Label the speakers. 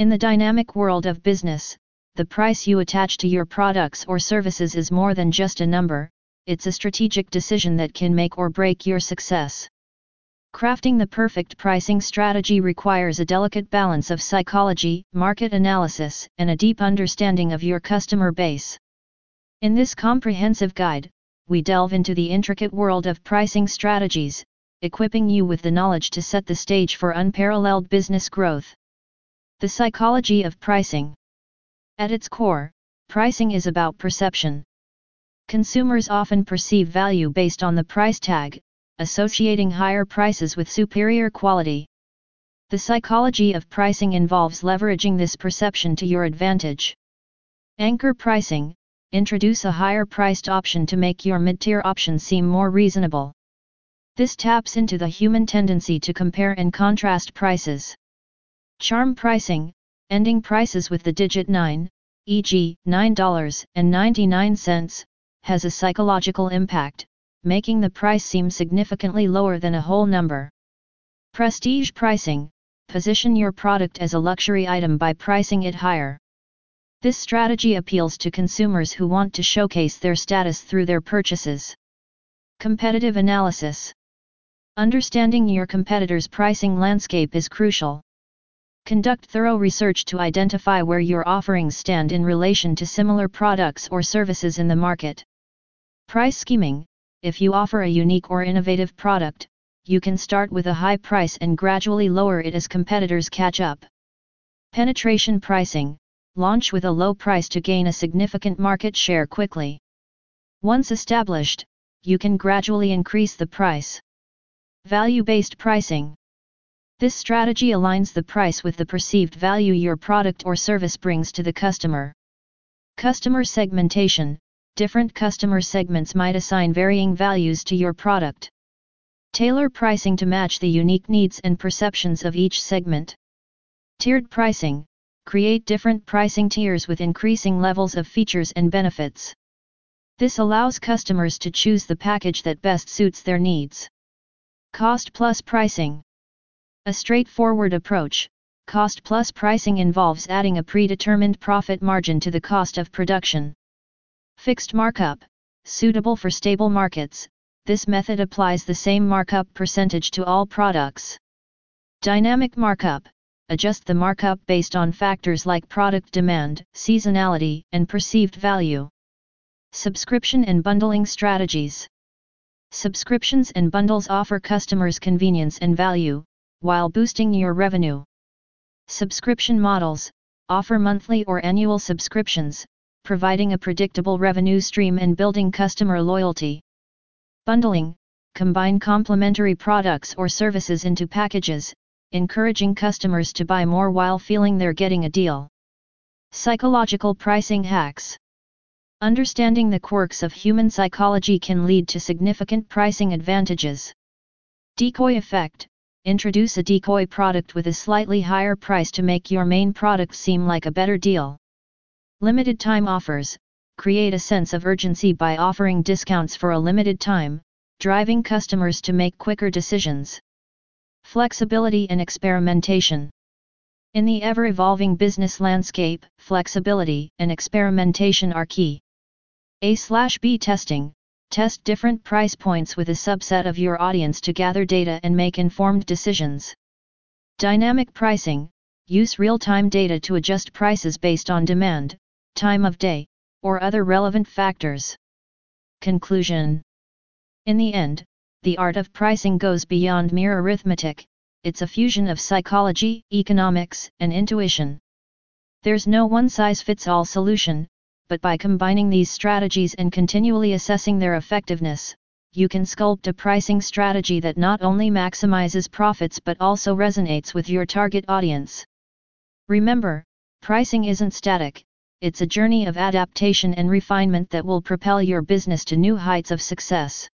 Speaker 1: In the dynamic world of business, the price you attach to your products or services is more than just a number, it's a strategic decision that can make or break your success. Crafting the perfect pricing strategy requires a delicate balance of psychology, market analysis, and a deep understanding of your customer base. In this comprehensive guide, we delve into the intricate world of pricing strategies, equipping you with the knowledge to set the stage for unparalleled business growth. The psychology of pricing. At its core, pricing is about perception. Consumers often perceive value based on the price tag, associating higher prices with superior quality. The psychology of pricing involves leveraging this perception to your advantage. Anchor pricing: introduce a higher priced option to make your mid-tier option seem more reasonable. This taps into the human tendency to compare and contrast prices. Charm pricing: ending prices with the digit 9, e.g., $9.99, has a psychological impact, making the price seem significantly lower than a whole number. Prestige pricing: position your product as a luxury item by pricing it higher. This strategy appeals to consumers who want to showcase their status through their purchases. Competitive analysis. Understanding your competitors' pricing landscape is crucial. Conduct thorough research to identify where your offerings stand in relation to similar products or services in the market. Price scheming: if you offer a unique or innovative product, you can start with a high price and gradually lower it as competitors catch up. Penetration pricing: launch with a low price to gain a significant market share quickly. Once established, you can gradually increase the price. Value-based pricing. This strategy aligns the price with the perceived value your product or service brings to the customer. Customer segmentation: different customer segments might assign varying values to your product. Tailor pricing to match the unique needs and perceptions of each segment. Tiered pricing: create different pricing tiers with increasing levels of features and benefits. This allows customers to choose the package that best suits their needs. Cost plus pricing. A straightforward approach, cost plus pricing involves adding a predetermined profit margin to the cost of production. Fixed markup: suitable for stable markets, this method applies the same markup percentage to all products. Dynamic markup: adjust the markup based on factors like product demand, seasonality, and perceived value. Subscription and bundling strategies. Subscriptions and bundles offer customers convenience and value, while boosting your revenue. Subscription models offer monthly or annual subscriptions, providing a predictable revenue stream and building customer loyalty. Bundling: combine complementary products or services into packages, encouraging customers to buy more while feeling they're getting a deal. Psychological pricing hacks. Understanding the quirks of human psychology can lead to significant pricing advantages. Decoy effect: introduce a decoy product with a slightly higher price to make your main product seem like a better deal. Limited time offers: create a sense of urgency by offering discounts for a limited time, driving customers to make quicker decisions. Flexibility and experimentation. In the ever-evolving business landscape, flexibility and experimentation are key. A/B testing: test different price points with a subset of your audience to gather data and make informed decisions. Dynamic pricing: use real-time data to adjust prices based on demand, time of day, or other relevant factors. Conclusion. In the end, the art of pricing goes beyond mere arithmetic, it's a fusion of psychology, economics, and intuition. There's no one-size-fits-all solution, but by combining these strategies and continually assessing their effectiveness, you can sculpt a pricing strategy that not only maximizes profits but also resonates with your target audience. Remember, pricing isn't static, it's a journey of adaptation and refinement that will propel your business to new heights of success.